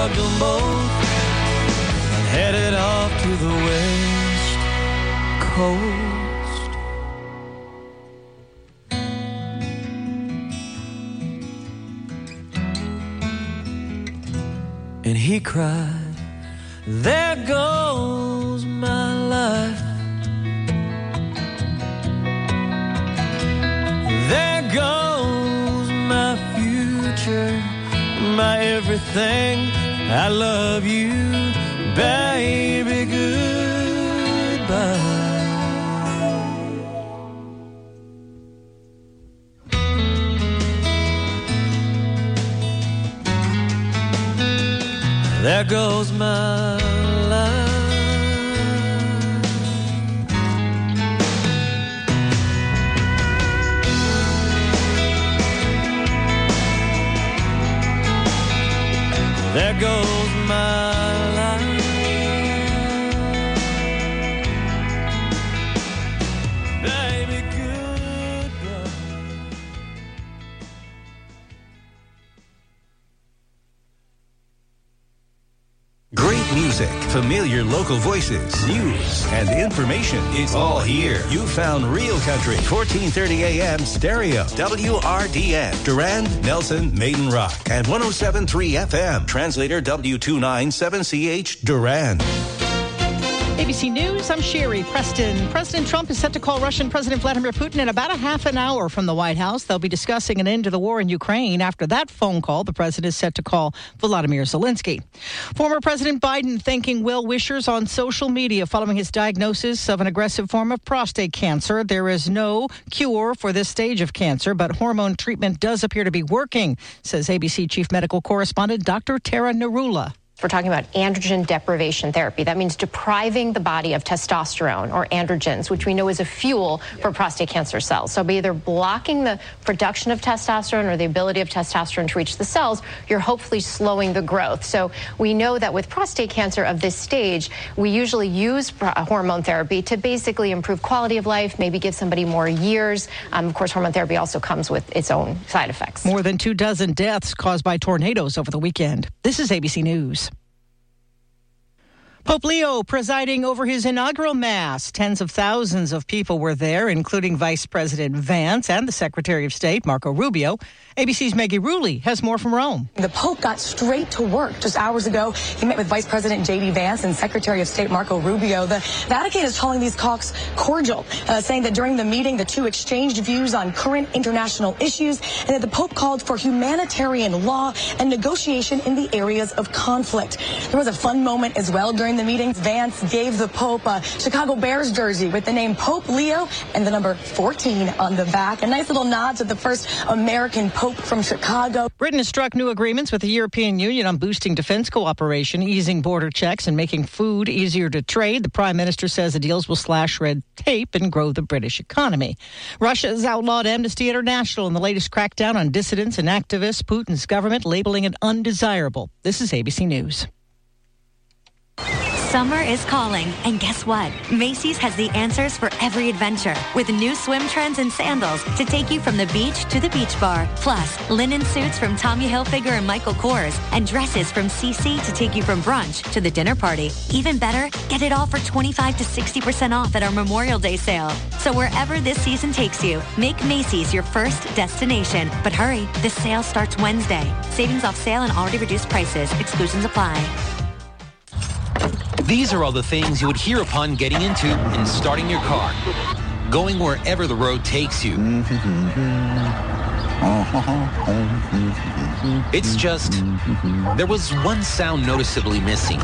hugged them both and headed off to the West Coast. And he cried, there goes my life. There goes my future, my everything. I love you, baby, goodbye. There goes my life. There goes my life. Baby, goodbye. Great music, familiar local voices, news, and information. It's all here. You found Real Country, 1430 AM stereo, WRDN, Durand, Nelson, Maiden Rock, and 107.3 FM, translator W297CH, Durand. ABC News, I'm Sherry Preston. President Trump is set to call Russian President Vladimir Putin in about a half an hour from the White House. They'll be discussing an end to the war in Ukraine. After that phone call, the president is set to call Volodymyr Zelensky. Former President Biden thanking well-wishers on social media following his diagnosis of an aggressive form of prostate cancer. There is no cure for this stage of cancer, but hormone treatment does appear to be working, says ABC Chief Medical Correspondent Dr. Tara Narula. We're talking about androgen deprivation therapy. That means depriving the body of testosterone or androgens, which we know is a fuel for prostate cancer cells. So by either blocking the production of testosterone or the ability of testosterone to reach the cells, you're hopefully slowing the growth. So we know that with prostate cancer of this stage, we usually use hormone therapy to basically improve quality of life, maybe give somebody more years. Of course, hormone therapy also comes with its own side effects. More than 24 deaths caused by tornadoes over the weekend. This is ABC News. Pope Leo presiding over his inaugural Mass. Tens of thousands of people were there, including Vice President Vance and the Secretary of State, Marco Rubio. ABC's Maggie Rulli has more from Rome. The Pope got straight to work just hours ago. He met with Vice President J.D. Vance and Secretary of State Marco Rubio. The Vatican is calling these talks cordial, saying that during the meeting, the two exchanged views on current international issues and that the Pope called for humanitarian law and negotiation in the areas of conflict. There was a fun moment as well during the meeting. Vance gave the Pope a Chicago Bears jersey with the name Pope Leo and the number 14 on the back. A nice little nod to the first American Pope from Chicago. Britain has struck new agreements with the European Union on boosting defense cooperation, easing border checks, and making food easier to trade. The Prime Minister says the deals will slash red tape and grow the British economy. Russia has outlawed Amnesty International in the latest crackdown on dissidents and activists. Putin's government labeling it undesirable. This is ABC News. Summer is calling, and guess what? Macy's has the answers for every adventure, with new swim trends and sandals to take you from the beach to the beach bar. Plus, linen suits from Tommy Hilfiger and Michael Kors, and dresses from CC to take you from brunch to the dinner party. Even better, get it all for 25 to 60% off at our Memorial Day sale. So wherever this season takes you, make Macy's your first destination. But hurry, this sale starts Wednesday. Savings off sale and already reduced prices. Exclusions apply. These are all the things you would hear upon getting into and starting your car. Going wherever the road takes you. It's just, there was one sound noticeably missing.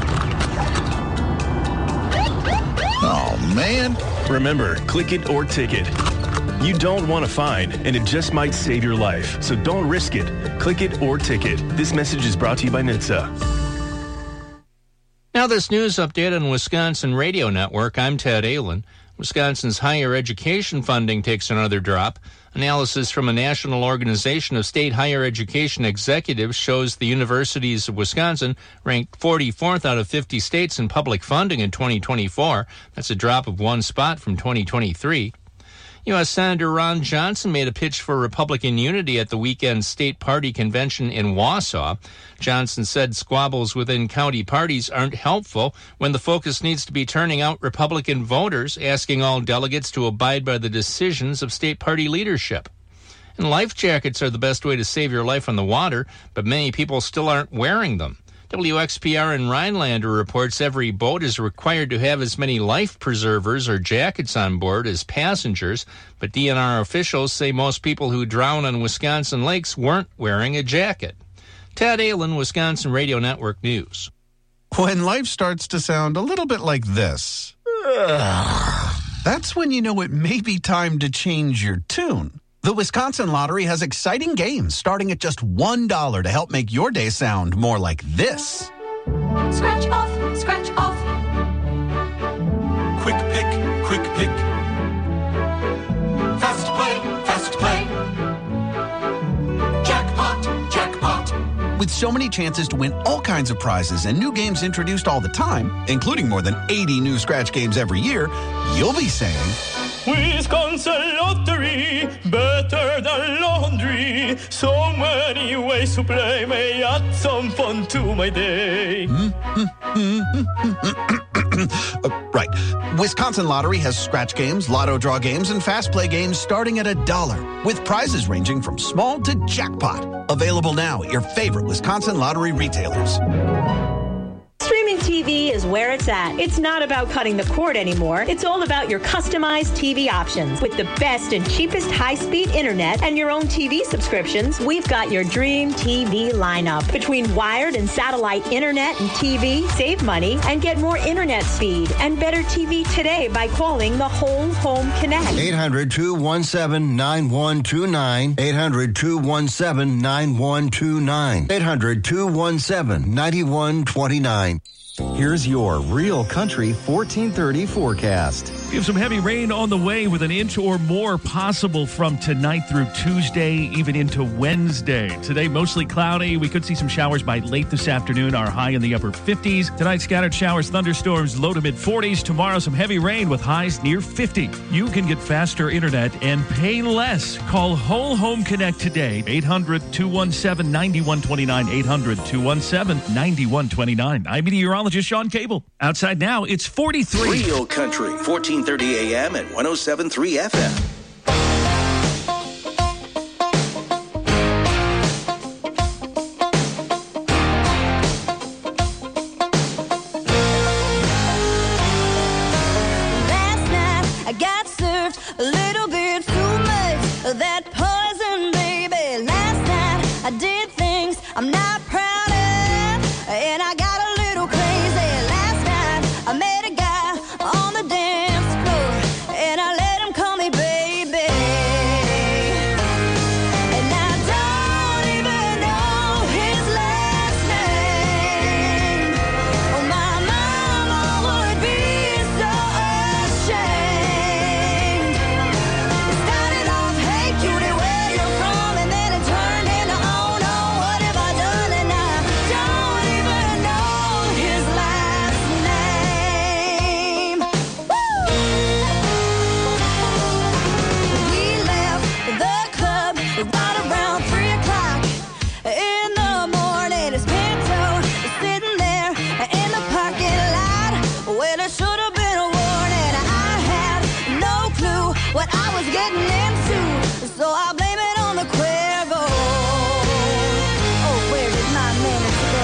Oh, man. Remember, click it or ticket. You don't want a fine, and it just might save your life. So don't risk it. Click it or ticket. This message is brought to you by NHTSA. Now this news update on Wisconsin Radio Network. I'm Ted Allen. Wisconsin's higher education funding takes another drop. Analysis from a national organization of state higher education executives shows the universities of Wisconsin ranked 44th out of 50 states in public funding in 2024. That's a drop of one spot from 2023. U.S. Senator Ron Johnson made a pitch for Republican unity at the weekend state party convention in Wausau. Johnson said squabbles within county parties aren't helpful when the focus needs to be turning out Republican voters, asking all delegates to abide by the decisions of state party leadership. And life jackets are the best way to save your life on the water, but many people still aren't wearing them. WXPR in Rhinelander reports every boat is required to have as many life preservers or jackets on board as passengers, but DNR officials say most people who drown on Wisconsin lakes weren't wearing a jacket. Ted Ahlin, Wisconsin Radio Network News. When life starts to sound a little bit like this, that's when you know it may be time to change your tune. The Wisconsin Lottery has exciting games starting at just $1 to help make your day sound more like this. Scratch off, scratch off. Quick pick, quick pick. Fast play, fast play. Jackpot, jackpot. With so many chances to win all kinds of prizes and new games introduced all the time, including more than 80 new scratch games every year, you'll be saying, Wisconsin Lottery, better than laundry. So many ways to play may add some fun to my day. Right. Wisconsin Lottery has scratch games, lotto draw games, and fast play games starting at $1, with prizes ranging from small to jackpot. Available now at your favorite Wisconsin Lottery retailers. Streaming TV is where it's at. It's not about cutting the cord anymore. It's all about your customized TV options. With the best and cheapest high-speed internet and your own TV subscriptions, we've got your dream TV lineup. Between wired and satellite internet and TV, save money and get more internet speed and better TV today by calling the Whole Home Connect. 800-217-9129. 800-217-9129. 800-217-9129. Here's your Real Country 1430 forecast. We have some heavy rain on the way with an inch or more possible from tonight through Tuesday, even into Wednesday. Today, mostly cloudy. We could see some showers by late this afternoon, our high in the upper 50s. Tonight, scattered showers, thunderstorms, low to mid 40s. Tomorrow, some heavy rain with highs near 50. You can get faster internet and pay less. Call Whole Home Connect today. 800-217-9129. 800-217-9129. I'm meteorologist Sean Cable. Outside now, it's 43. Real Country, 1430 AM and 107.3 FM. Last night I got served a little bit too much of that poison, baby. Last night I did things I'm not proud of, and I got a little crazy. Last night I met a guy on the dance floor, and I let him call me baby. And I don't even know his last name. Oh, my mama would be so ashamed. It started off, hey cutie, where you from? And then it turned into, oh no, what have I done? And I don't even know his last name. Woo! We left the club right around 3 o'clock in the morning. His Pinto is sitting there in the parking lot. Well, it should have been a warning. I had no clue what I was getting into, so I blame it on the Cuervo. Oh, where did my minutes go?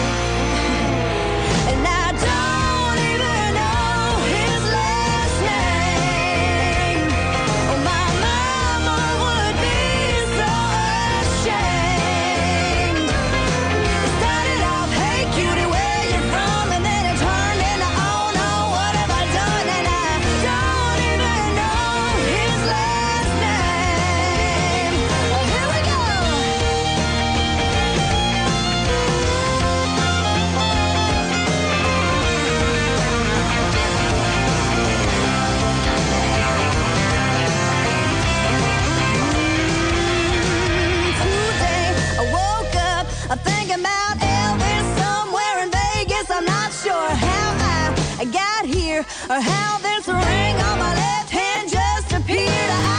And I don't even know his last name. Oh, my mama would be so ashamed. It started off, hey cutie, where you from? And then it turned into, oh no, what have I done? And I don't even know his last name. Well, here we go. Today I woke up thinking about Elvis somewhere in Vegas. I'm not sure how I got here or how this ring on my left hand just appeared.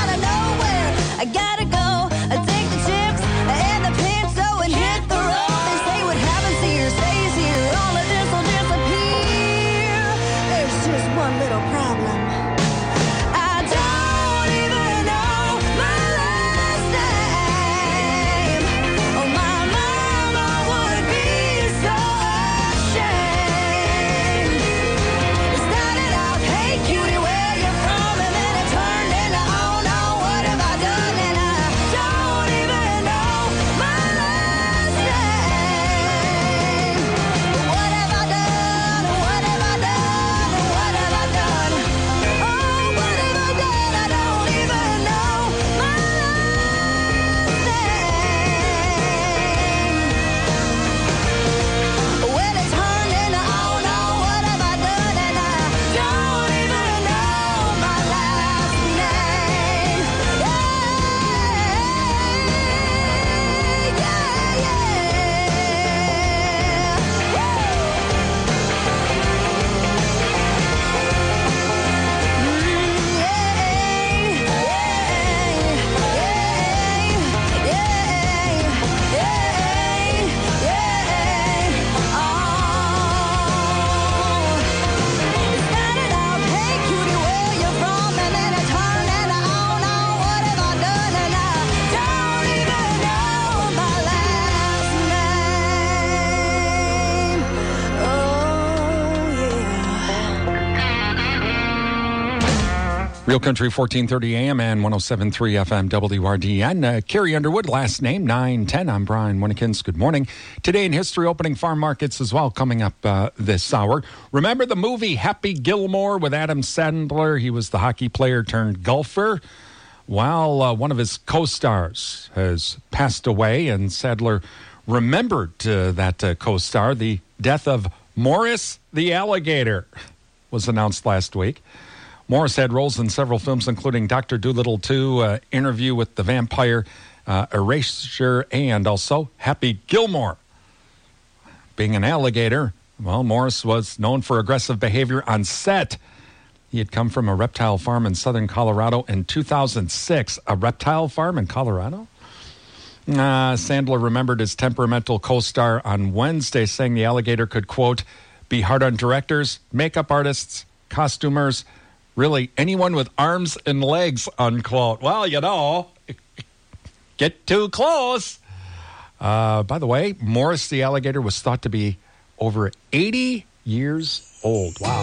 Real Country 1430 AM and 107.3 FM WRDN. Carrie Underwood, last name 910. I'm Brian Winnekins. Good morning. Today in history, opening farm markets as well coming up this hour. Remember the movie Happy Gilmore with Adam Sandler? He was the hockey player turned golfer. Well, one of his co-stars has passed away, and Sadler remembered that co-star. The death of Morris the Alligator was announced last week. Morris had roles in several films, including Dr. Dolittle 2, Interview with the Vampire, Erasure, and also Happy Gilmore. Being an alligator, well, Morris was known for aggressive behavior on set. He had come from a reptile farm in southern Colorado in 2006. A reptile farm in Colorado? Sandler remembered his temperamental co-star on Wednesday, saying the alligator could, quote, be hard on directors, makeup artists, costumers, really anyone with arms and legs, unquote. Well, you know, get too close. By the way, Morris the alligator was thought to be over 80 years old. Wow.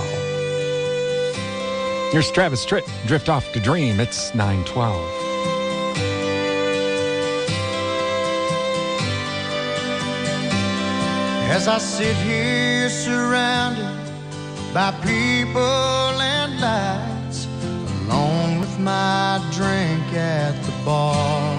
Here's Travis Tritt, Drift Off to Dream. It's 9:12. As I sit here surrounded by people and lights, alone with my drink at the bar.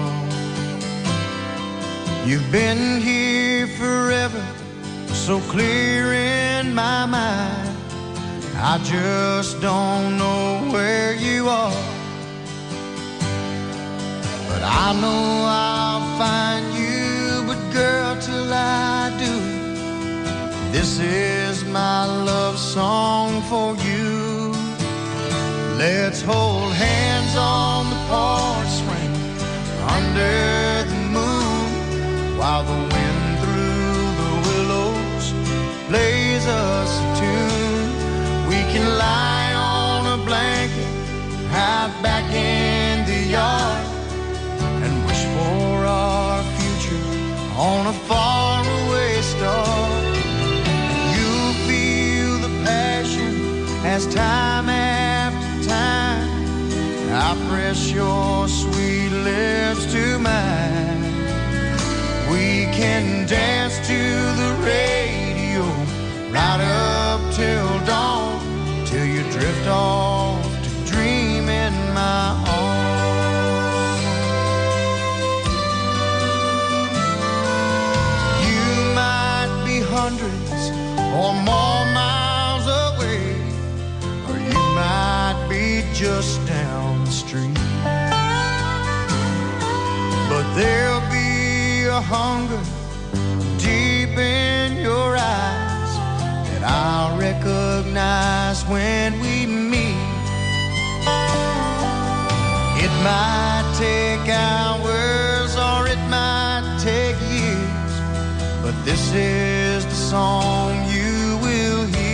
You've been here forever, so clear in my mind, I just don't know where you are. But I know I'll find you, but girl, till I do, this is my love song for you. Let's hold hands on the porch swing under the moon, while the wind through the willows plays us a tune. We can lie on a blanket out back in the yard and wish for our future on a faraway star. As time after time, I press your sweet lips to mine. We can dance to the radio right up till dawn, till you drift off to dream in my arms. You might be hundreds or more miles away, might be just down the street, but there'll be a hunger deep in your eyes that I'll recognize when we meet. It might take hours or it might take years, but this is the song you will hear.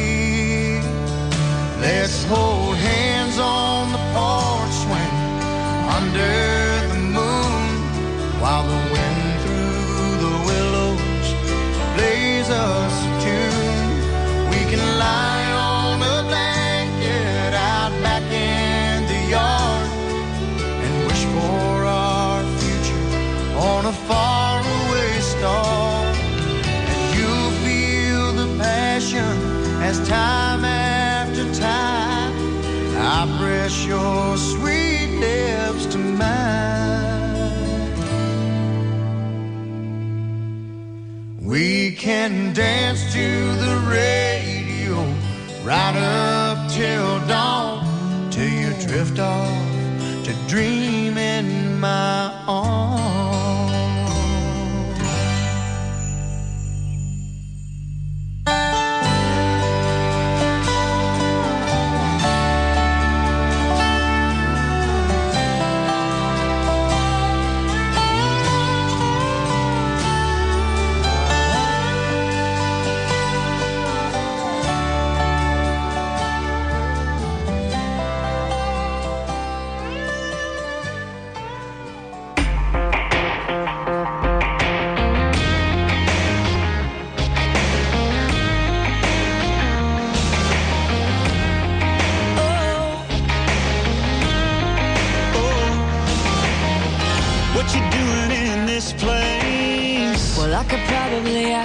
Let's hold hands on the porch swing under the moon, while the wind through the willows plays us a tune. We can lie on a blanket out back in the yard and wish for our future on a faraway star. And you'll feel the passion as time after time I press your sweet lips to mine. We can dance to the radio right up till dawn, till you drift off to dream in my arms.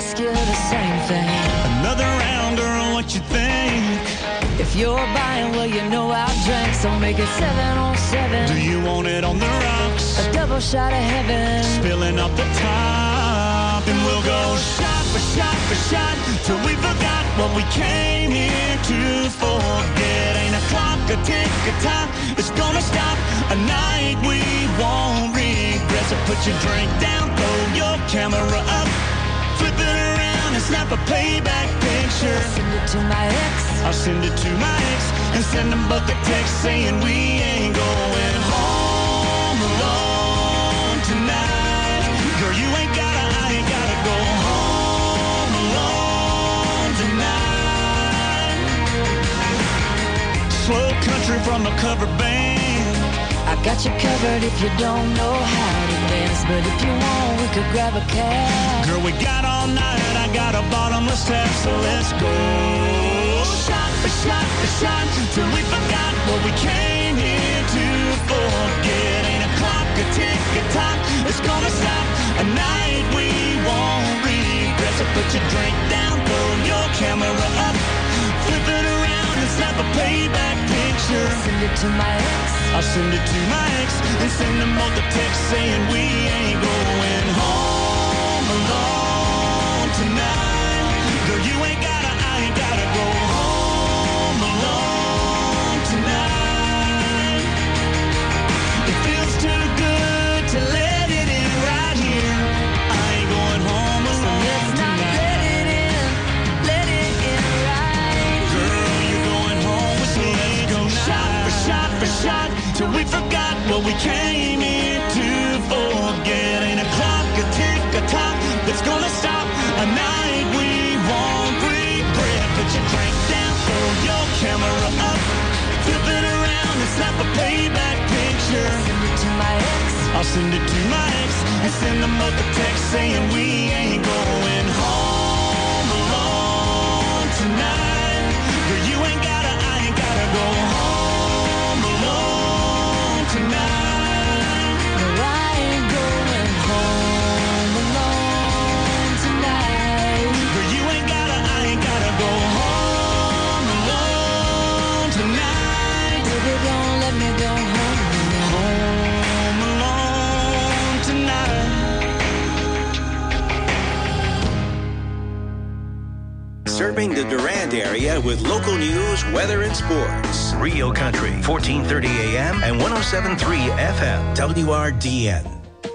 ask you the same thing. Another round, girl, what you think? If you're buying, well, you know I'll drink, so make it 7 on 7. Do you want it on the rocks? A double shot of heaven, spilling up the top, and we'll go shot for shot for shot till we forgot what we came here to forget. Ain't a clock, a tick, a time, it's gonna stop a night we won't regret. So put your drink down, throw your camera up, flip it around and snap a playback picture. send it to my ex. I'll send it to my ex and send them both a text saying we ain't going home alone tonight. Girl, you ain't gotta, I ain't gotta go home alone tonight. Slow country from a cover band. I got you covered if you don't know how to dance, but if you want, we could grab a cab. Girl, we got all night, I got a bottomless tap, so let's go. Shot for shot for shot, till we forgot what we came here to forget. Ain't a clock, a tick, a time, it's gonna stop a night we won't regret. So put your drink down, throw your camera up, flip it around and snap a playback picture. Send it to my ex. I'll send it to my ex and send them both a text saying we ain't going home alone tonight. Girl, you ain't gotta, I ain't gotta go home alone tonight. It feels too good to let it in right here. I ain't going home alone so let's not tonight. let it in right. Girl, you're going home with me. Let's go shot for shot for shot till we forgot what we came here to forget. Ain't a clock, a tick, a tock that's gonna stop a night we won't regret. Put your drink down, throw your camera up, flip it around and snap a playback picture. Send it to my ex. I'll send it to my ex and send them both a text saying we ain't going home alone tonight. Girl, you ain't gotta, I ain't gotta go home alone tonight. No, I ain't going home alone tonight. Girl, you ain't gotta, I ain't gotta go home alone tonight. Baby, don't let me go home alone tonight. Serving the Durand area with local news, weather, and sports. Real Country, 1430 AM and 107.3 FM, WRDN.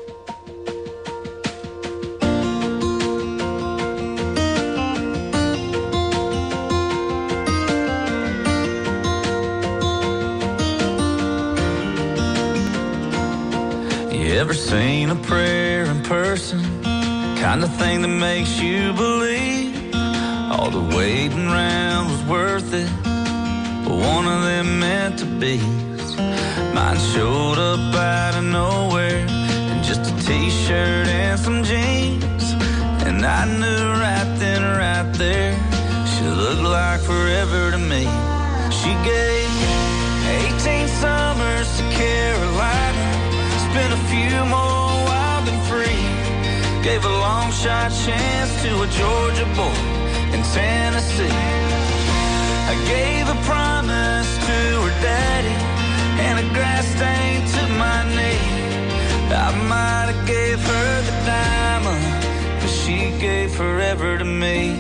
You ever seen a prayer in person? Kind of thing that makes you believe all the waiting around was worth it, but one of them meant to be. Mine showed up out of nowhere in just a t-shirt and some jeans, and I knew right then, right there, she looked like forever to me. She gave 18 summers to Carolina, spent a few more wild and free, gave a long shot chance to a Georgia boy in Tennessee. I gave a promise to her daddy and a grass stain to my knee. I might have gave her the diamond, but she gave forever to me.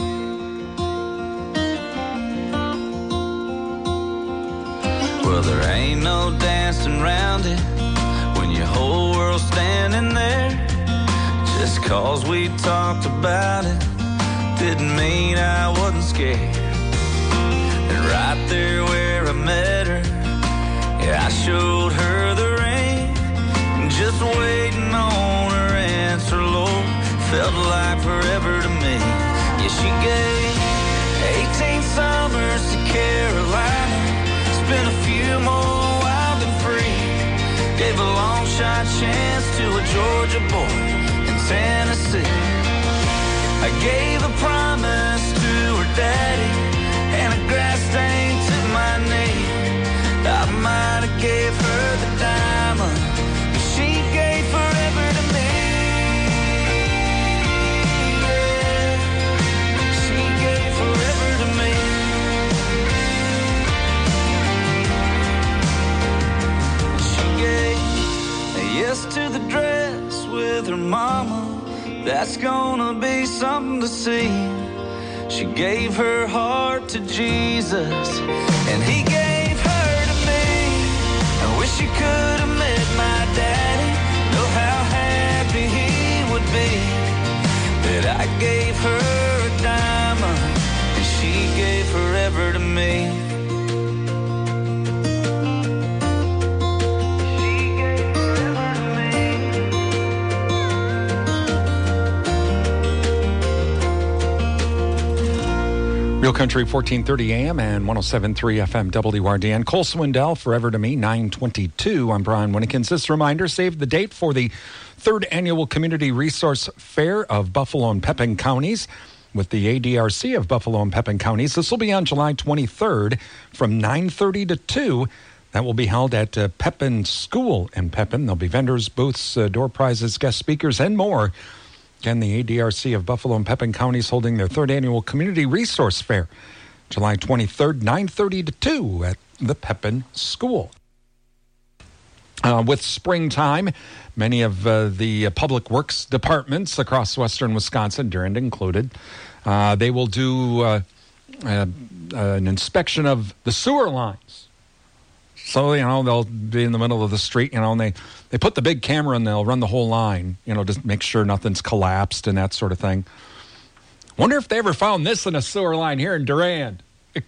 Well, there ain't no dancing around it when your whole world's standing there. Just 'cause we talked about it didn't mean I wasn't scared. And right there where I met her, yeah, I showed her the ring. Just waiting on her answer, Lord, felt like forever to me. Yeah, she gave 18 summers to Carolina, spent a few more wild and free, gave a long shot chance to a Georgia boy in Tennessee. I gave a promise to her daddy and a grass stain to my knee. I might have gave her the diamond, but she gave forever to me. Yeah. to see. She gave her heart to Jesus, and he gave her to me. I wish you could have met my daddy. Know how happy he would be that I gave her a diamond and she gave forever to me. Real Country 1430 AM and 107.3 FM WRDN. Cole Swindell, Forever to Me, 922. I'm Brian Winnikins. This reminder, save the date for the 3rd Annual Community Resource Fair of Buffalo and Pepin Counties with the ADRC of Buffalo and Pepin Counties. This will be on July 23rd from 9:30 to 2. That will be held at Pepin School in Pepin. There'll be vendors, booths, door prizes, guest speakers, and more. Again, the ADRC of Buffalo and Pepin Counties holding their 3rd Annual Community Resource Fair, July 23rd, 9:30 to 2 at the Pepin School. With springtime, many of the public works departments across western Wisconsin, Durand included, they will do an inspection of the sewer lines. So, they'll be in the middle of the street, and they put the big camera and they'll run the whole line, just make sure nothing's collapsed and that sort of thing. Wonder if they ever found this in a sewer line here in Durand.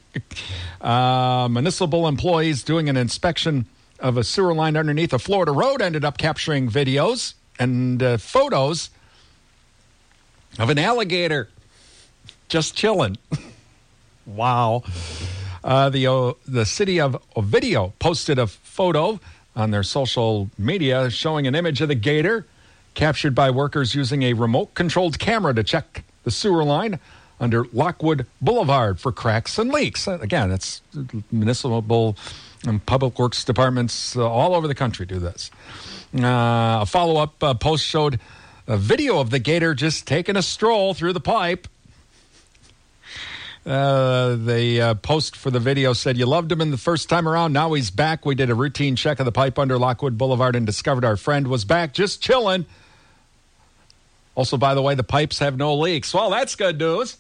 Municipal employees doing an inspection of a sewer line underneath a Florida road ended up capturing videos and photos of an alligator just chilling. Wow. The city of Ovidio posted a photo on their social media showing an image of the gator captured by workers using a remote-controlled camera to check the sewer line under Lockwood Boulevard for cracks and leaks. Again, it's municipal and public works departments all over the country do this. A follow-up post showed a video of the gator just taking a stroll through the pipe. The post for the video said, "You loved him in the first time around. Now he's back. We did a routine check of the pipe under Lockwood Boulevard and discovered our friend was back just chilling. Also, by the way, the pipes have no leaks." Well, that's good news.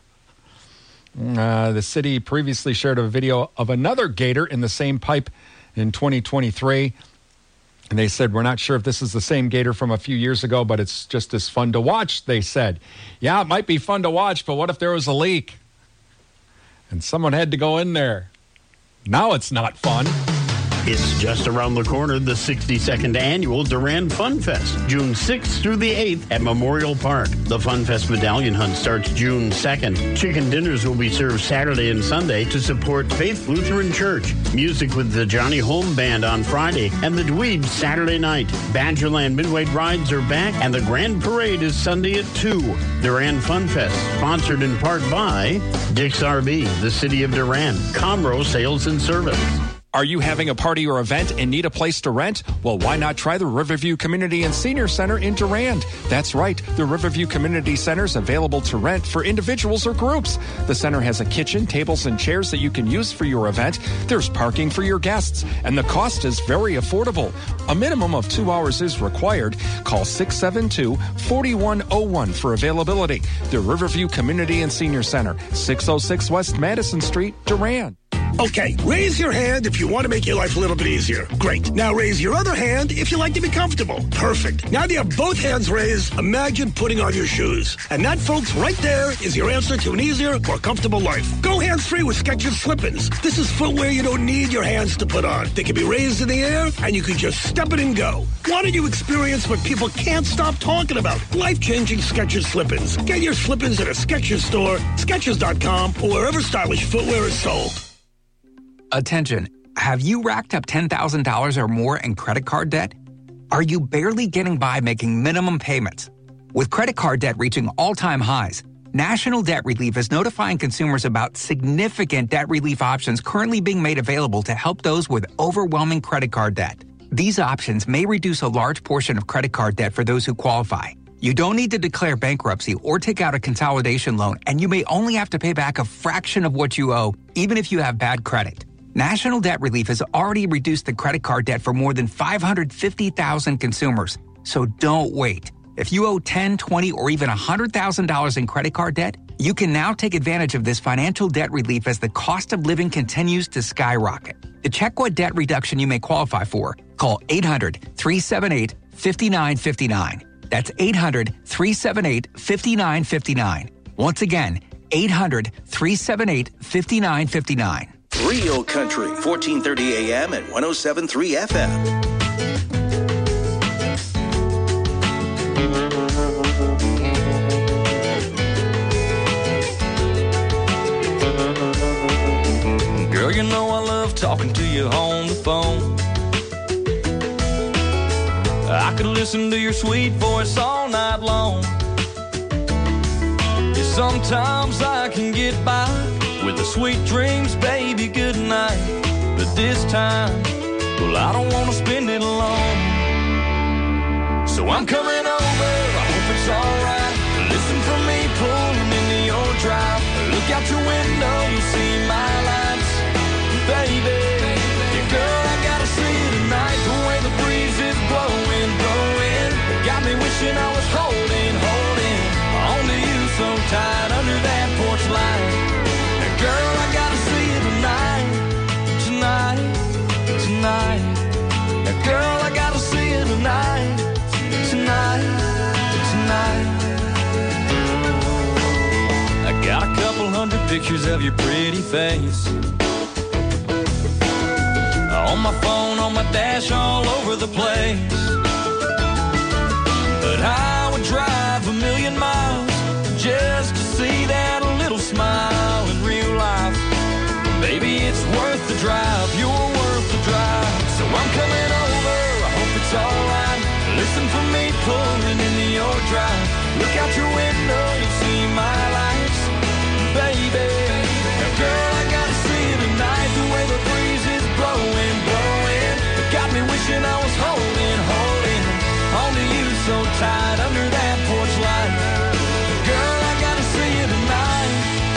The city previously shared a video of another gator in the same pipe in 2023. And they said, "We're not sure if this is the same gator from a few years ago, but it's just as fun to watch," they said. Yeah, it might be fun to watch, but what if there was a leak? And someone had to go in there. Now it's not fun. It's just around the corner, the 62nd Annual Durand Fun Fest, June 6th through the 8th at Memorial Park. The Fun Fest Medallion Hunt starts June 2nd. Chicken dinners will be served Saturday and Sunday to support Faith Lutheran Church. Music with the Johnny Holm Band on Friday and the Dweebs Saturday night. Badgerland Midway rides are back and the Grand Parade is Sunday at 2. Durand Fun Fest, sponsored in part by Dick's RV, the City of Durand, Comro Sales and Service. Are you having a party or event and need a place to rent? Well, why not try the Riverview Community and Senior Center in Durand? That's right. The Riverview Community Center is available to rent for individuals or groups. The center has a kitchen, tables, and chairs that you can use for your event. There's parking for your guests, and the cost is very affordable. A minimum of 2 hours is required. Call 672-4101 for availability. The Riverview Community and Senior Center, 606 West Madison Street, Durand. Okay, raise your hand if you want to make your life a little bit easier. Great. Now raise your other hand if you like to be comfortable. Perfect. Now that you have both hands raised, imagine putting on your shoes. And that, folks, right there is your answer to an easier, more comfortable life. Go hands-free with Skechers Slip-ins. This is footwear you don't need your hands to put on. They can be raised in the air, and you can just step it and go. Why don't you experience what people can't stop talking about? Life-changing Skechers Slip-ins. Get your Slip-ins at a Skechers store, Skechers.com, or wherever stylish footwear is sold. Attention, have you racked up $10,000 or more in credit card debt? Are you barely getting by making minimum payments? With credit card debt reaching all-time highs, National Debt Relief is notifying consumers about significant debt relief options currently being made available to help those with overwhelming credit card debt. These options may reduce a large portion of credit card debt for those who qualify. You don't need to declare bankruptcy or take out a consolidation loan, and you may only have to pay back a fraction of what you owe, even if you have bad credit. National Debt Relief has already reduced the credit card debt for more than 550,000 consumers. So don't wait. If you owe $10, $20, or even $100,000 in credit card debt, you can now take advantage of this financial debt relief as the cost of living continues to skyrocket. To check what debt reduction you may qualify for, call 800-378-5959. That's 800-378-5959. Once again, 800-378-5959. Real Country, 1430 AM and 107.3 FM. Girl, you know I love talking to you on the phone. I could listen to your sweet voice all night long. Yeah, sometimes I can get by with the sweet dreams, baby, good night. But this time, well, I don't want to spend it alone. So I'm coming over, I hope it's alright. Listen for me pulling into your drive. Look out your window, you'll see my lights. Baby, yeah, girl, I gotta see you tonight. The way the breeze is blowing, blowing, got me wishing I was holding onto you so tight under that porch light. Now, girl, I gotta see you tonight, tonight. Now, girl, I gotta see you tonight, tonight. I got a couple hundred pictures of your pretty face on my phone, on my dash, all over the place. But I would drive 1,000,000 miles just to see that little smile in real life. Baby, it's worth the drive, you're worth the drive. So I'm coming over, I hope it's alright. Listen for me pulling into your drive. Look out your window, you'll see my lights. Baby, now girl, I gotta see you tonight. The way the breeze is blowing, blowing, it got me wishing I was holding onto you so tight under that porch light. Girl, I gotta see you tonight,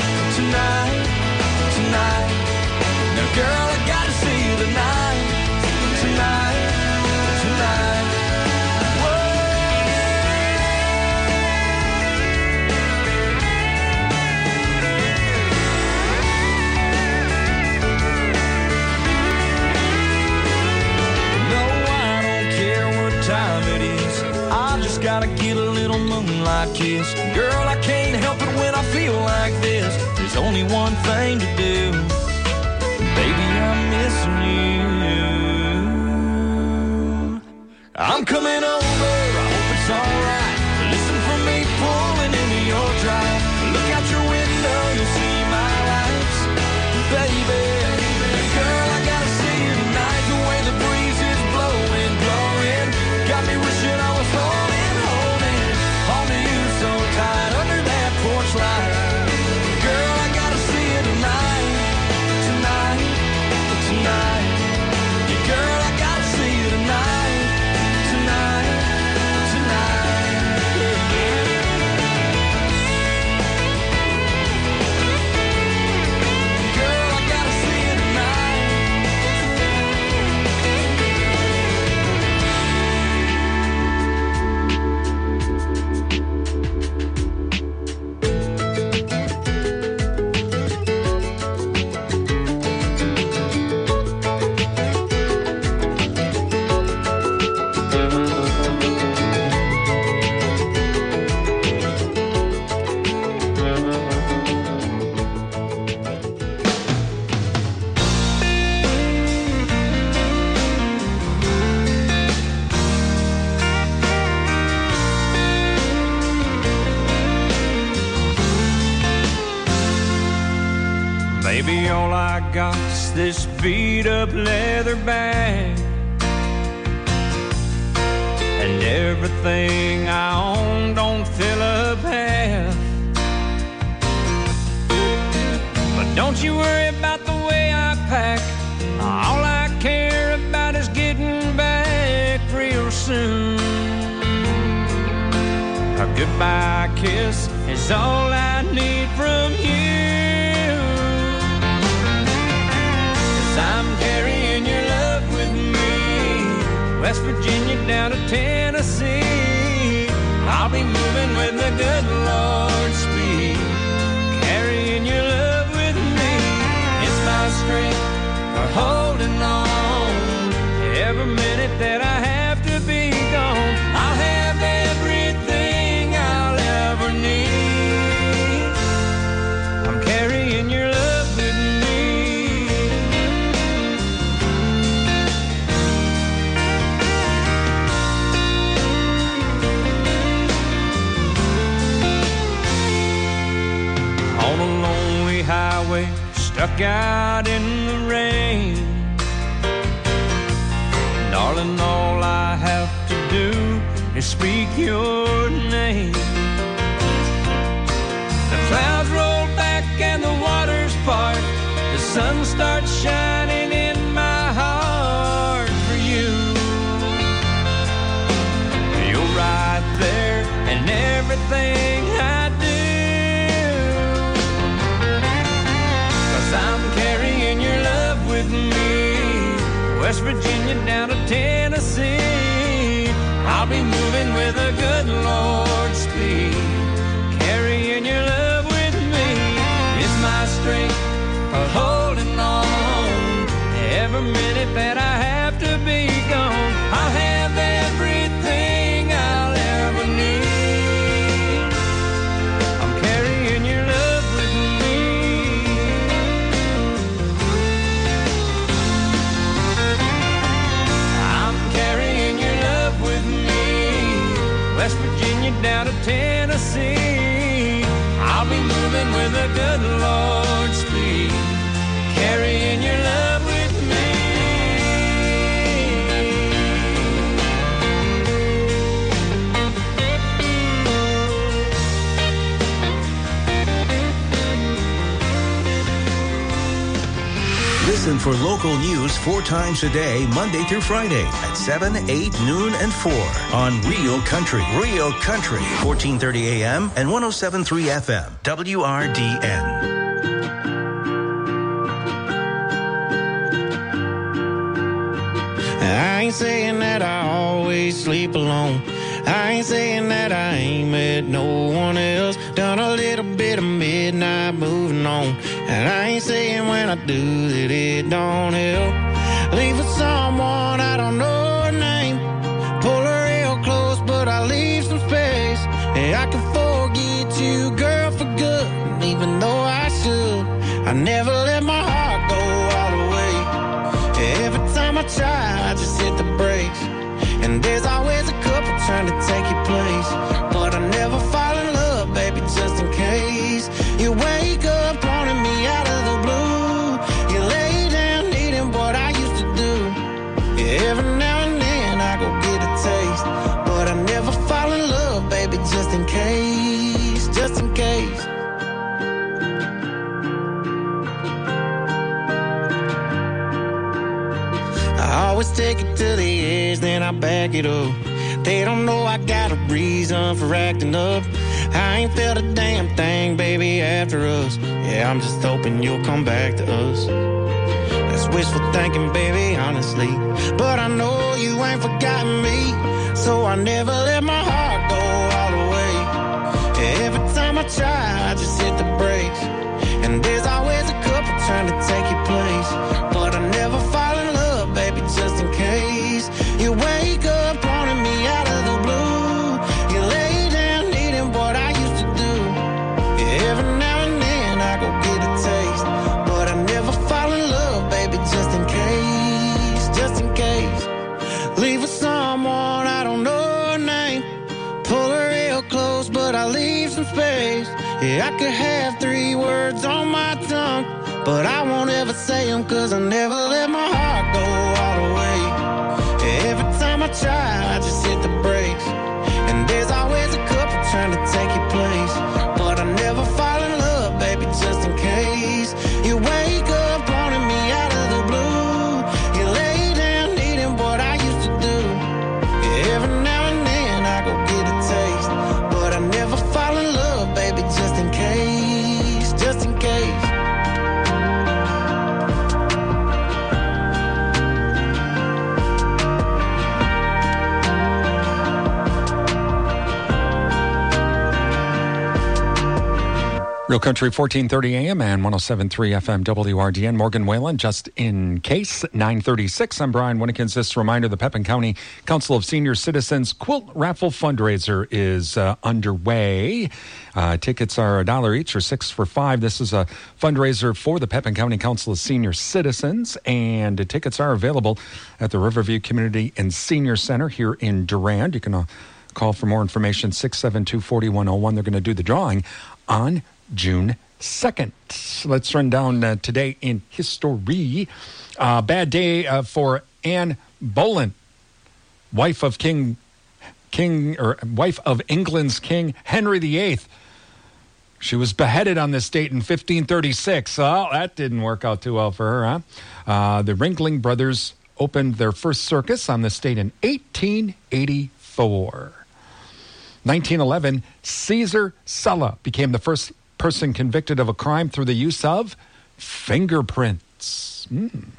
tonight. Now girl, I gotta see you tonight, tonight. Gotta get a little moonlight kiss. Girl, I can't help it when I feel like this. There's only one thing to do. Baby, I'm missing you. I'm coming over, I hope it's alright. Listen for me pulling into your drive. Look out your window, you'll see my lights. Baby, girl, I gotta see you tonight. The way the breeze is blowing, blowing, got me wishing I was holding onto you so tight under that porch light. Girl, I gotta see you tonight, tonight. Yeah, girl, I gotta see you tonight, tonight. Girl, I gotta see you tonight. Baby, all I got's this beat-up leather bag, and everything I own don't fill up half. But don't you worry about the way I pack. All I care about is getting back real soon. A goodbye kiss is all I need from you. I'm carrying your love with me, West Virginia down to Tennessee. highway, stuck out in the rain. Darling, all I have to do is speak your name. The clouds roll back and the waters part. The sun starts shining in my heart for you. You're right there in everything I do. 'Cause I'm carrying your love with me, West Virginia down to Tennessee. I'll be moving with a good Lord's speed. Carrying your love with me is my strength for holding on. Every minute that I have to be gone, I'll have everything I'll ever need. I'm carrying your love with me. I'm carrying your love with me, West Virginia down to Tennessee. I'll be moving with a good Lord's speed, carrying your love with me. Listen for local news 4 times a day, Monday through Friday at 7, 8, noon, and 4 on Real Country. Real Country, 1430 AM and 107.3 FM, WRDN. I ain't saying that I always sleep alone. I ain't saying that I ain't met no one else. Done a little bit of midnight moving on. And I ain't saying when I do that it don't help. Leave with someone I don't know her name. Pull her real close, but I leave some space. And I can forget you, girl, for good. And even though I should, I never let my heart go all the way. Every time I try, I just hit the brakes. And there's always a couple trying to take your place. But I never fall in love, baby, just in case. You wake up wanting me out of the blue. You lay down needing what I used to do. Yeah, every now and then I go get a taste. But I never fall in love, baby, just in case. Just in case. I always take it to the edge, then I back it up. They don't know I got a reason for acting up. I ain't felt a damn thing, baby, after us. Yeah, I'm just hoping you'll come back to us. That's wishful thinking, baby, honestly. But I know you ain't forgotten me, so I never let my heart go all the way. Every time I try, I just hit the brakes. And there's always a couple trying to take your place. But I never fall in love, baby, just in case. You wake up wanting me out of the blue. You lay down needing what I used to do. Yeah, every now and then I go get a taste. But I never fall in love, baby, just in case. Just in case. Leave with someone I don't know her name. Pull her real close, but I leave some space. Yeah, I could have 3 words on my tongue, but I won't ever say them, 'cause I never let my heart go all the way. Every time I try, I just hit the brakes. And there's always a couple trying to take your place. But I never fall in love, baby, just in case. You wake up wanting me out of the blue. You lay down needing what I used to do. Yeah, every now and then I go get a taste. But I never fall in love, baby, just in case. Just in case. Real Country 1430 AM and 107.3 FM WRDN. Morgan Whalen, just in case, 9:36. I'm Brian Winnekins. This reminder, the Pepin County Council of Senior Citizens Quilt Raffle Fundraiser is underway. Tickets are $1 each or 6 for $5. This is a fundraiser for the Pepin County Council of Senior Citizens, and the tickets are available at the Riverview Community and Senior Center here in Durand. You can call for more information, 672-4101. They're going to do the drawing on June 2nd. Let's run down today in history. Bad day for Anne Boleyn, wife of England's King Henry VIII. She was beheaded on this date in 1536. Oh, that didn't work out too well for her, huh? The Ringling Brothers opened their first circus on this date in 1884. 1911, Caesar Sulla became the first person convicted of a crime through the use of fingerprints.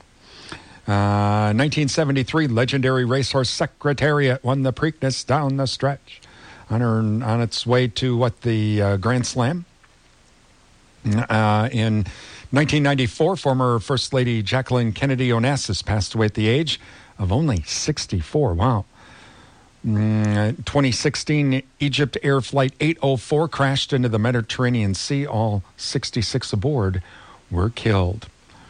1973, legendary racehorse Secretariat won the Preakness down the stretch on its way to the Grand Slam. In 1994, former First Lady Jacqueline Kennedy Onassis passed away at the age of only 64. Wow. 2016, Egypt Air Flight 804 crashed into the Mediterranean Sea. All 66 aboard were killed.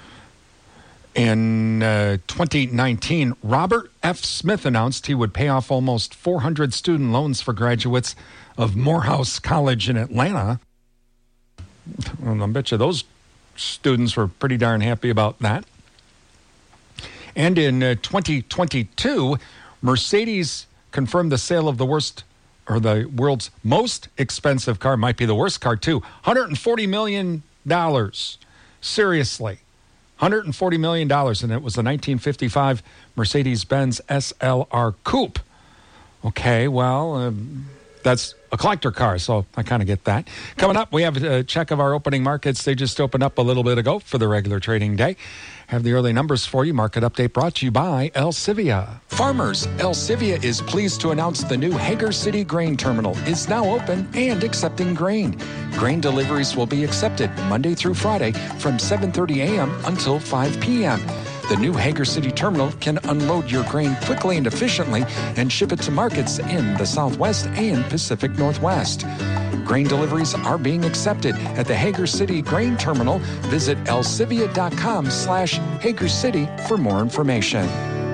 In 2019, Robert F. Smith announced he would pay off almost 400 student loans for graduates of Morehouse College in Atlanta. Well, I bet you those students were pretty darn happy about that. And in 2022, Mercedes confirmed the sale of the world's most expensive car. Might be the worst car, too. $140 million. Seriously. $140 million, and it was a 1955 Mercedes-Benz SLR Coupe. Okay, well, that's a collector car, so I kind of get that. Coming up, we have a check of our opening markets. They just opened up a little bit ago for the regular trading day. Have the early numbers for you. Market update brought to you by Elsivia. Farmers, Elsivia is pleased to announce the new Hager City Grain Terminal is now open and accepting grain. Grain deliveries will be accepted Monday through Friday from 7:30 a.m. until 5 p.m. The new Hager City Terminal can unload your grain quickly and efficiently and ship it to markets in the Southwest and Pacific Northwest. Grain deliveries are being accepted at the Hager City Grain Terminal. Visit elsivia.com/Hager City for more information.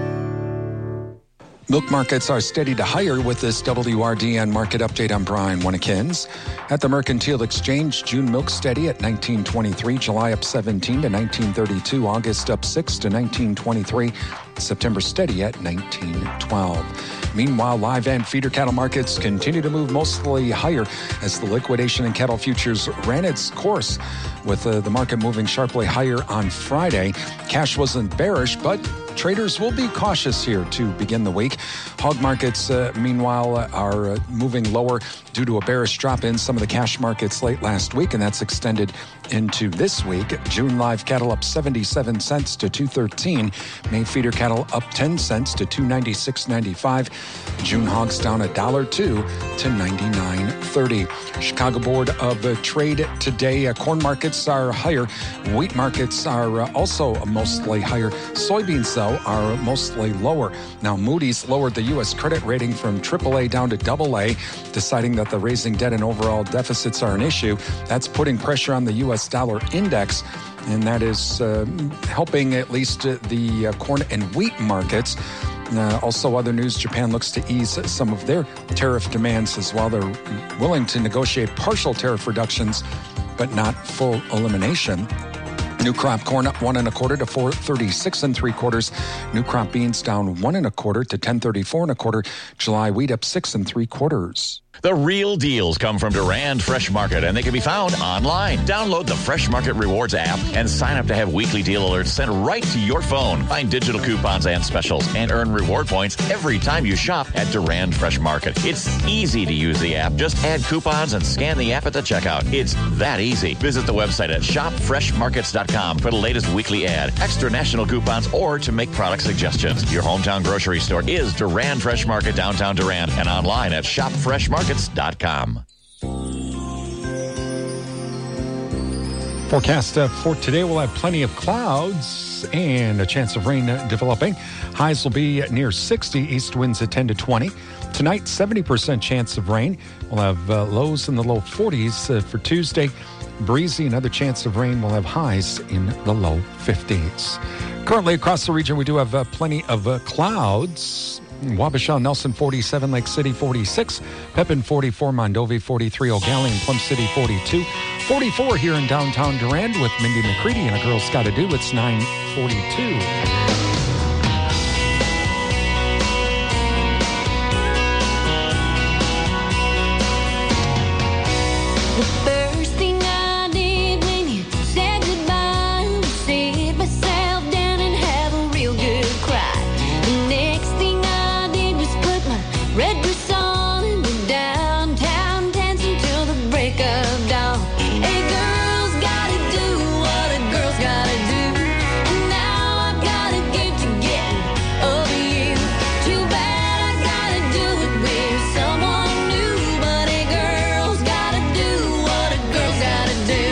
Milk markets are steady to higher with this WRDN market update. I'm Brian Winnikins. At the Mercantile Exchange, June milk steady at 19.23, July up 17 to 19.32, August up 6 to 19.23, September steady at 19.12. Meanwhile, live and feeder cattle markets continue to move mostly higher as the liquidation in cattle futures ran its course, with the market moving sharply higher on Friday. Cash wasn't bearish, but traders will be cautious here to begin the week. Hog markets, meanwhile, are moving lower due to a bearish drop in some of the cash markets late last week, and that's extended into this week. June live cattle up 77 cents to $2.13. May feeder cattle up 10 cents to $2.96.95. June hogs down $1.02 to $99.30. Chicago Board of Trade today. Corn markets are higher. Wheat markets are also mostly higher. Soybeans, though, are mostly lower. Now, Moody's lowered the U.S. credit rating from AAA down to AA, deciding that the raising debt and overall deficits are an issue. That's putting pressure on the U.S. dollar index, and that is helping at least the corn and wheat markets. Also, other news, Japan looks to ease some of their tariff demands as well. They're willing to negotiate partial tariff reductions, but not full elimination. New crop corn up 1 1/4 to 4.36 3/4. New crop beans down 1 1/4 to 10.34 1/4. July wheat up 6 3/4. The real deals come from Durand Fresh Market, and they can be found online. Download the Fresh Market Rewards app and sign up to have weekly deal alerts sent right to your phone. Find digital coupons and specials and earn reward points every time you shop at Durand Fresh Market. It's easy to use the app. Just add coupons and scan the app at the checkout. It's that easy. Visit the website at shopfreshmarkets.com for the latest weekly ad, extra national coupons, or to make product suggestions. Your hometown grocery store is Durand Fresh Market, downtown Durand, and online at shopfreshmarkets.com. Forecast for today, we'll have plenty of clouds and a chance of rain developing. Highs will be near 60, east winds at 10 to 20. Tonight, 70% chance of rain. We'll have lows in the low 40s for Tuesday. Breezy, another chance of rain. We'll have highs in the low 50s. Currently across the region, we do have plenty of clouds. Wabasha, Nelson 47, Lake City 46, Pepin 44, Mondovi 43, O'Galley and Plum City 42, 44 here in downtown Durand with Mindy McCready and A Girl's Gotta Do. It's 9:42. The first thing I did when you said goodbye was sit myself down and have a real good cry. The next thing I did was put my red dress on and go downtown dancing till the break of dawn. A girl's gotta do what a girl's gotta do, and now I've gotta get to getting over you. Too bad I gotta do it with someone new, but a girl's gotta do what a girl's gotta do.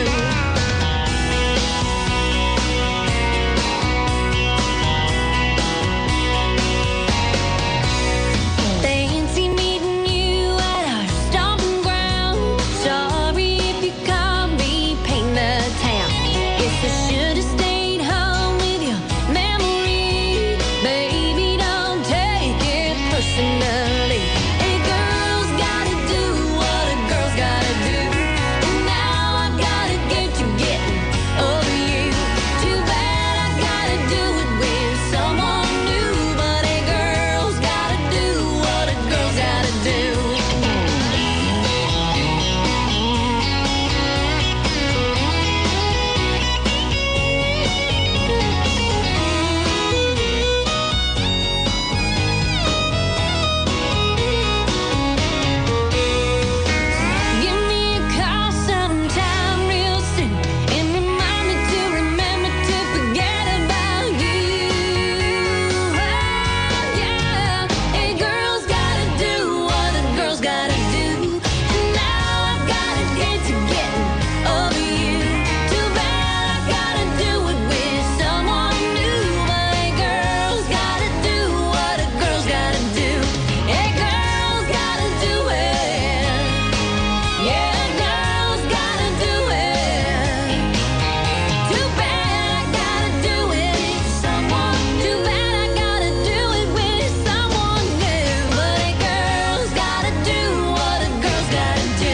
Fancy meeting you at our stomping ground. Sorry if you caught me painting the town. Guess I should have stayed home with your memory. Baby, don't take it personally. A girl's gotta do what a girl's gotta do, and now I've gotta get to getting over you. Too bad I gotta do it with someone new, but a girl's gotta do what a girl's gotta do. Give me a call sometime real soon and remind me to remember to forget about you. Oh, yeah. A girl's gotta do what a girl's gotta do, and now I've gotta get to getting over you. Too bad I gotta do it with someone new, but a girl's gotta do what a girl's gotta do. A girl's gotta do it. Yeah, a girl's gotta do it. Too bad I gotta do it with someone. Too bad I gotta do it with someone new, but a girl's gotta do what a girl's gotta do.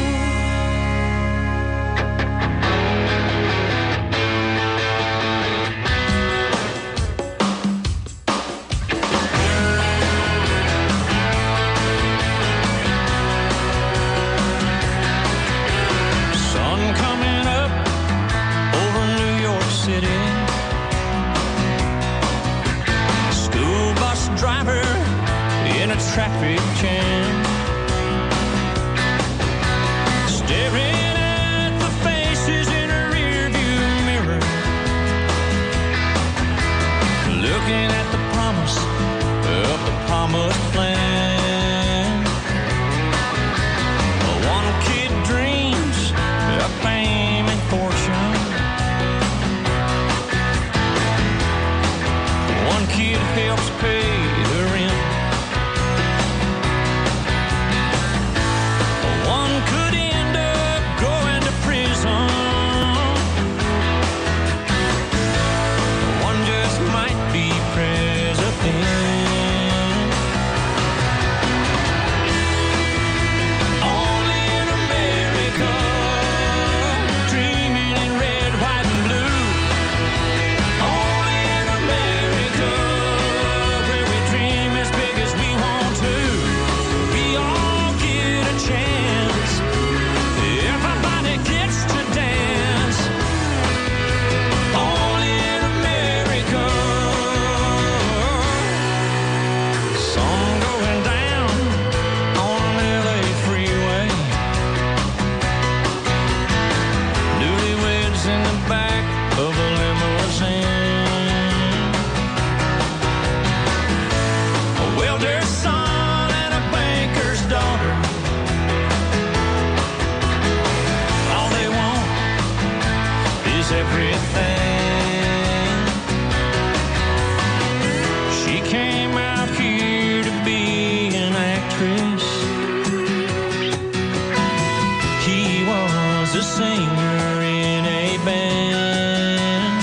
Sun coming up over New York City. School bus driver in a traffic jam, staring at the faces in a rearview mirror, looking at the promise of the promised land. One kid dreams of fame and fortune. One kid helps pay the rent. One could end up going to prison. One just might be president. Only in America, dreaming in red, white, and blue. Only in America, where we dream as big as we want to. We all get a chance. Everybody gets to dance. Only in America. Sun going down on an LA freeway. Newlyweds in the back of a limousine. A welder's son and a banker's daughter. All they want is everything. She came out here to be an actress. He was a singer in a band.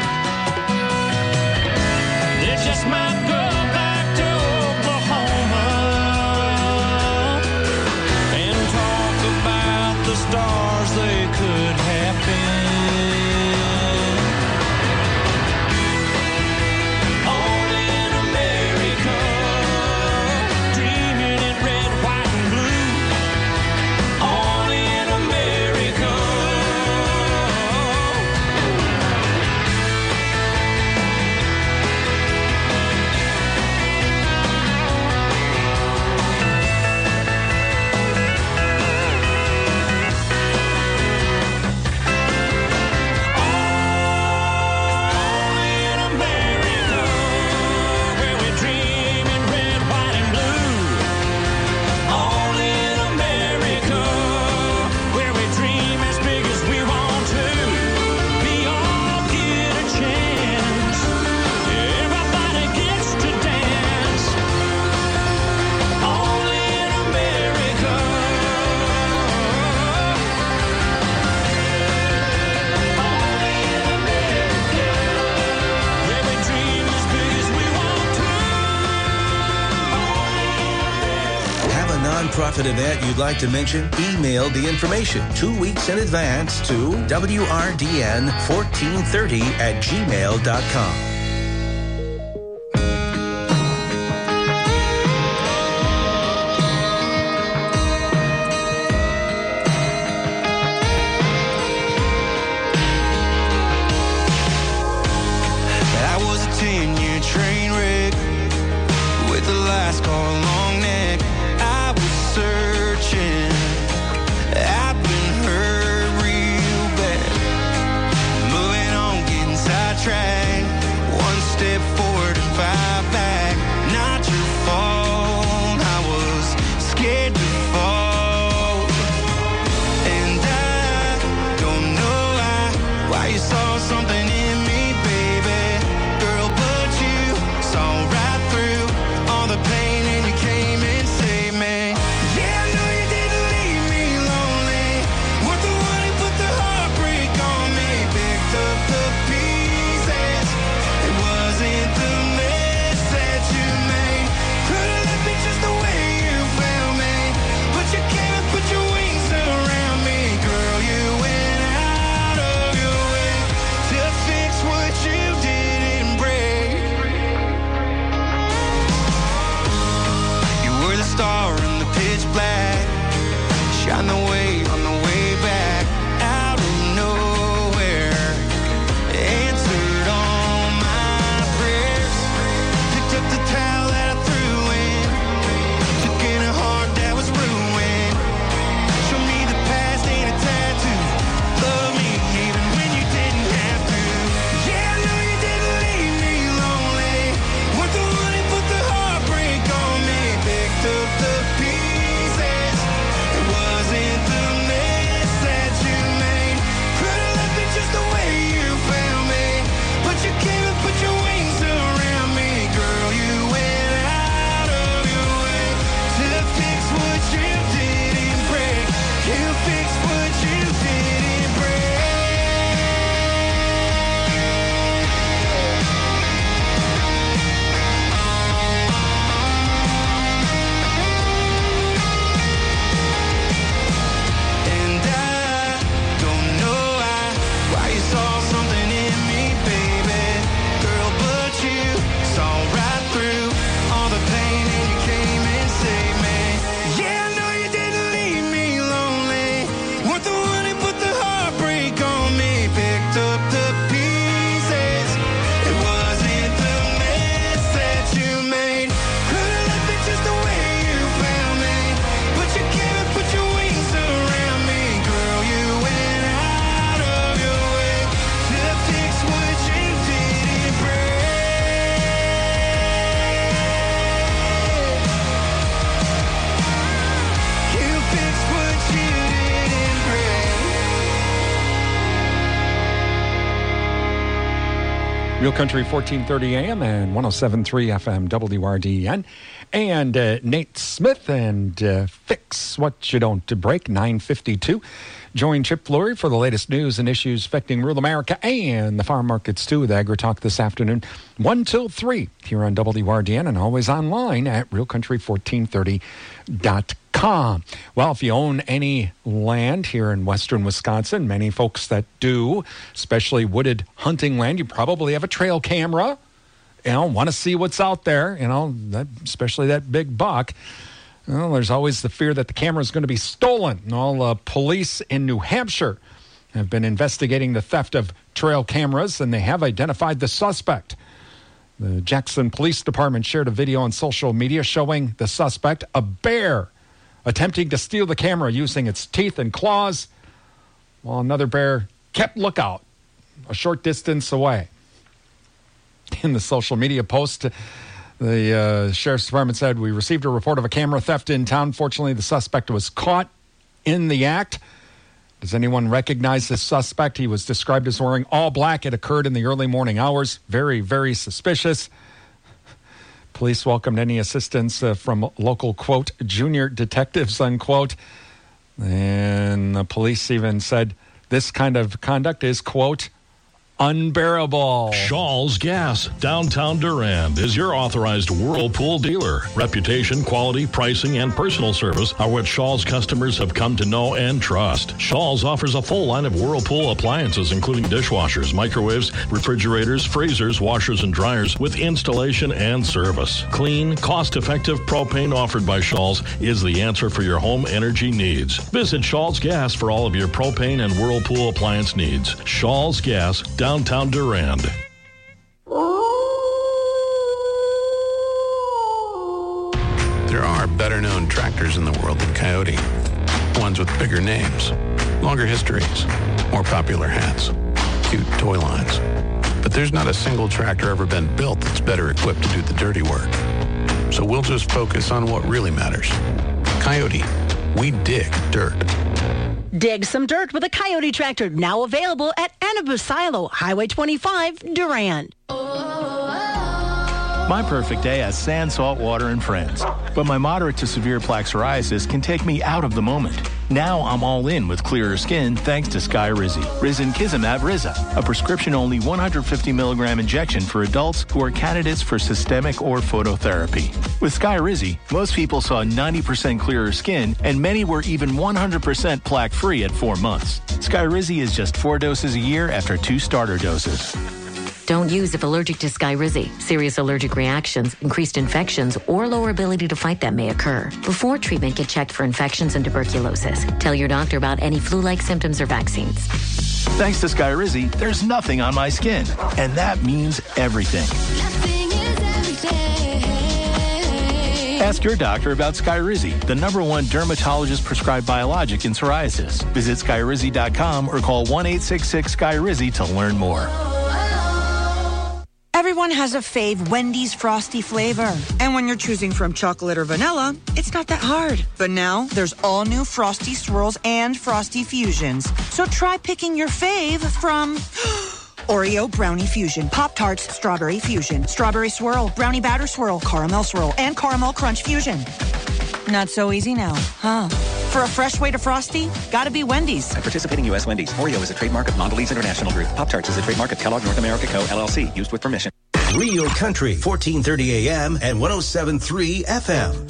They just might go back to Oklahoma and talk about the stars they could nonprofit event you'd like to mention, email the information 2 weeks in advance to wrdn1430@gmail.com. Real Country 1430 AM and 107.3 FM WRDN. And Nate Smith and Fix What You Don't Break, 9:52. Join Chip Flory for the latest news and issues affecting rural America and the farm markets too with AgriTalk this afternoon, 1 till 3 here on WRDN and always online at realcountry1430.com. Well, if you own any land here in western Wisconsin, many folks that do, especially wooded hunting land, you probably have a trail camera. Want to see what's out there, especially that big buck. Well, there's always the fear that the camera is going to be stolen. And all police in New Hampshire have been investigating the theft of trail cameras, and they have identified the suspect. The Jackson Police Department shared a video on social media showing the suspect, a bear, attempting to steal the camera using its teeth and claws, while another bear kept lookout a short distance away. In the social media post, the Sheriff's Department said, "We received a report of a camera theft in town. Fortunately, the suspect was caught in the act." Does anyone recognize this suspect? He was described as wearing all black. It occurred in the early morning hours. Very, very suspicious. Police welcomed any assistance from local, quote, junior detectives, unquote. And the police even said this kind of conduct is, quote, unbearable. Shaw's Gas, downtown Durand, is your authorized Whirlpool dealer. Reputation, quality, pricing, and personal service are what Shaw's customers have come to know and trust. Shaw's offers a full line of Whirlpool appliances, including dishwashers, microwaves, refrigerators, freezers, washers, and dryers with installation and service. Clean, cost-effective propane offered by Shaw's is the answer for your home energy needs. Visit Shaw's Gas for all of your propane and Whirlpool appliance needs. Shaw's Gas, downtown Durand. There are better-known tractors in the world than Coyote. Ones with bigger names, longer histories, more popular hats, cute toy lines. But there's not a single tractor ever been built that's better equipped to do the dirty work. So we'll just focus on what really matters. Coyote, we dig dirt. Dig some dirt with a Coyote tractor, now available at Annabu Silo, Highway 25, Durand. My perfect day has sand, salt water, and friends. But my moderate to severe plaque psoriasis can take me out of the moment. Now I'm all in with clearer skin thanks to Skyrizi. Risankizumab Riza, a prescription-only 150 milligram injection for adults who are candidates for systemic or phototherapy. With Skyrizi, most people saw 90% clearer skin, and many were even 100% plaque-free at 4 months. Skyrizi is just 4 doses a year after 2 starter doses. Don't use if allergic to Skyrizi. Serious allergic reactions, increased infections, or lower ability to fight them may occur. Before treatment, get checked for infections and tuberculosis. Tell your doctor about any flu-like symptoms or vaccines. Thanks to Skyrizi, there's nothing on my skin. And that means everything. Ask your doctor about Skyrizi, the #1 dermatologist-prescribed biologic in psoriasis. Visit Skyrizi.com or call 1-866-SKYRIZI to learn more. Everyone has a fave Wendy's Frosty flavor. And when you're choosing from chocolate or vanilla, it's not that hard. But now, there's all new Frosty Swirls and Frosty Fusions. So try picking your fave from Oreo Brownie Fusion, Pop-Tarts Strawberry Fusion, Strawberry Swirl, Brownie Batter Swirl, Caramel Swirl, and Caramel Crunch Fusion. Not so easy now, huh? For a fresh way to Frosty, gotta be Wendy's. At participating U.S. Wendy's, Oreo is a trademark of Mondelez International Group. Pop-Tarts is a trademark of Kellogg North America Co., LLC, used with permission. Real Country, 1430 AM and 107.3 FM.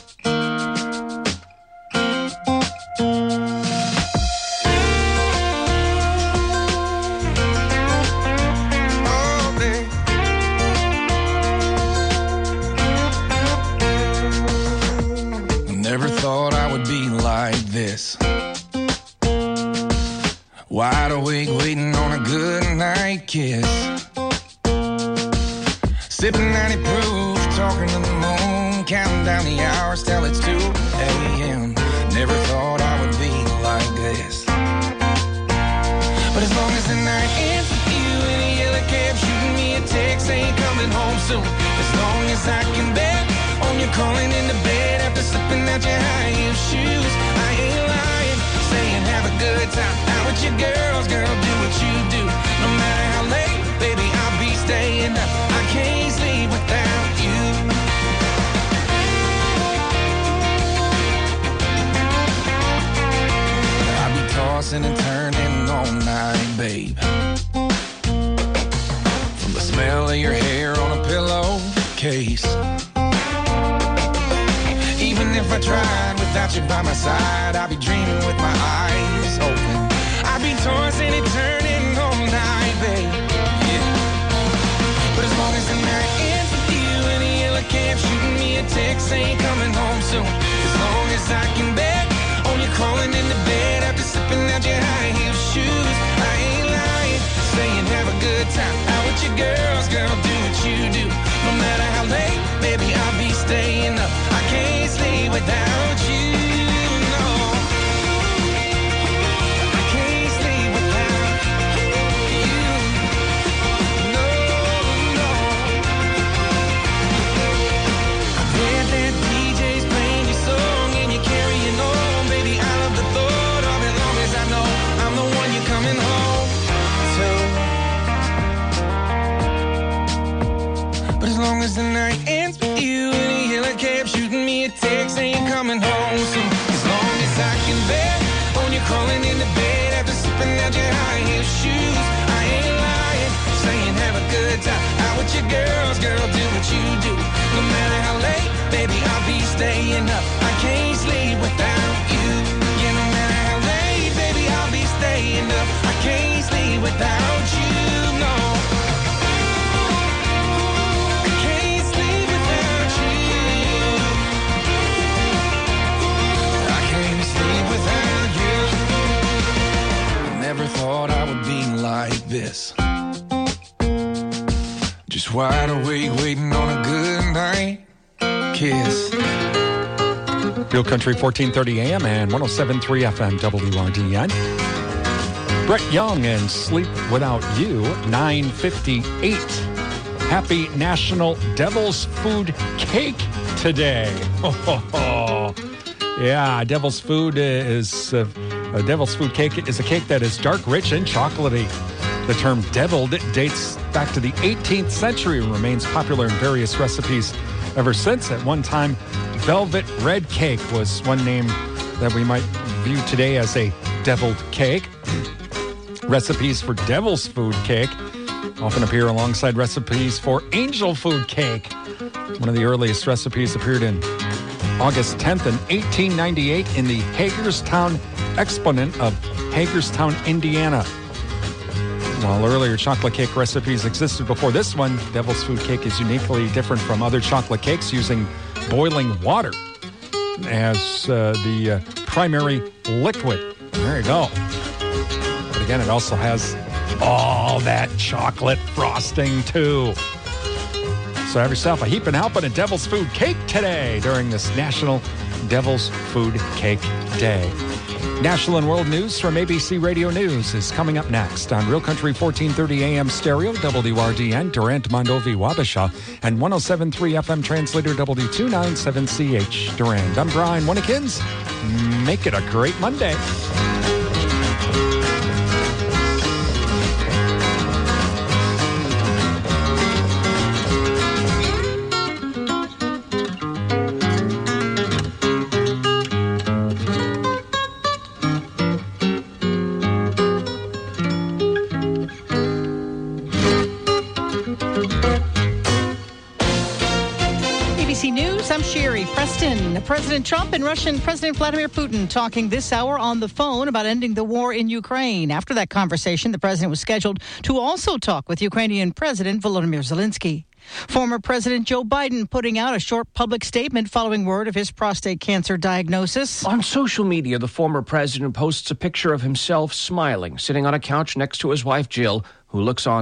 Never thought I would be like this. Wide awake, waiting on a good night kiss. Sipping 90 proof, talking to the moon, counting down the hours till it's 2 a.m. Never thought I would be like this. But as long as the night ends with you in a yellow cab, shooting me a text saying coming home soon. As long as I can bet on you calling into bed after slipping out your high heel shoes. I ain't lying, saying have a good time out with your girls, girl, do what you do. No matter how late, baby, I'll be staying up. I can't sleep without you. I'll be tossing and turning all night, babe. From the smell of your hair on a pillowcase. Even if I tried without you by my side, I'd be dreaming with my eyes open. I'd be tossing and turning all night, babe. Yeah. But as long as the night ends with you in a yellow cab, shooting me a text saying coming home soon. As long as I can bet on you crawling into bed after slipping out your high heel shoes. I ain't lying, saying have a good time out with your girls, girl, do what you do. No matter how late, baby, I'll be staying up. I can't sleep without you, no. I can't sleep without you, no, no. I bet that DJ's playing your song and you're carrying on, baby. I love the thought of it, long as I know I'm the one you're coming home to. staying up. I can't sleep without you. You know now, hey, baby, I'll be staying up. I can't sleep without you, no. I can't sleep without you. I can't sleep without you. Never thought I would be like this. Just wide awake, waiting on a good night kiss. Real Country 1430 AM and 107.3 FM WRDN. Brett Young and Sleep Without You, 9:58. Happy National Devil's Food Cake today. Yeah, Devil's Food is a Devil's Food Cake is a cake that is dark, rich, and chocolatey. The term deviled dates back to the 18th century and remains popular in various recipes ever since. At one time, velvet red cake was one name that we might view today as a deviled cake. Recipes for devil's food cake often appear alongside recipes for angel food cake. One of the earliest recipes appeared in August 10th in 1898 in the Hagerstown Exponent of Hagerstown, Indiana. While earlier chocolate cake recipes existed before this one, Devil's Food Cake is uniquely different from other chocolate cakes, using boiling water as the primary liquid. There you go. But again, it also has all that chocolate frosting too. So have yourself a heaping helping of Devil's Food Cake today during this National Devil's Food Cake Day. National and world news from ABC Radio News is coming up next on Real Country 1430 AM stereo, WRDN, Durant, Mondovi, Wabasha, and 107.3 FM translator W297CH Durand. I'm Brian Winnikins. Make it a great Monday. President Trump and Russian President Vladimir Putin talking this hour on the phone about ending the war in Ukraine. After that conversation, the president was scheduled to also talk with Ukrainian President Volodymyr Zelensky. Former President Joe Biden putting out a short public statement following word of his prostate cancer diagnosis. On social media, the former president posts a picture of himself smiling, sitting on a couch next to his wife, Jill, who looks on